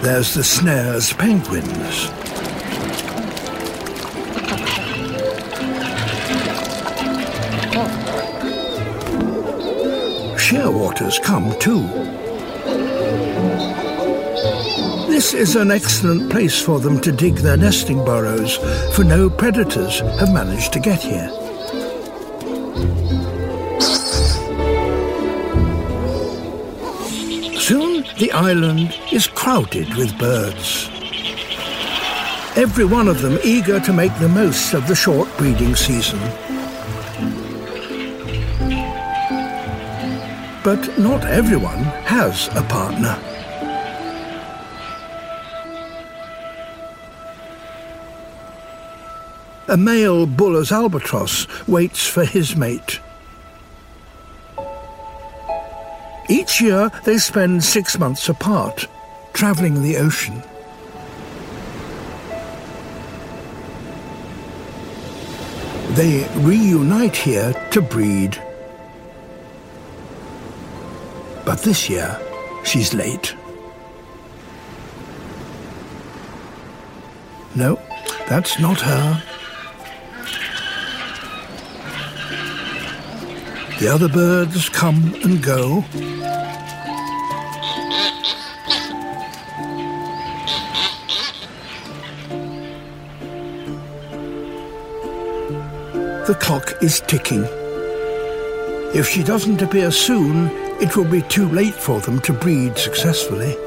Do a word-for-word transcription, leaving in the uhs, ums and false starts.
There's the Snares penguins. Shearwaters come too. This is an excellent place for them to dig their nesting burrows, for no predators have managed to get here. Soon the island is crowded with birds. Every one of them eager to make the most of the short breeding season. But not everyone has a partner. A male Buller's albatross waits for his mate. Each year they spend six months apart, travelling the ocean. They reunite here to breed. But this year, she's late. No, that's not her. The other birds come and go. The clock is ticking. If she doesn't appear soon, it will be too late for them to breed successfully.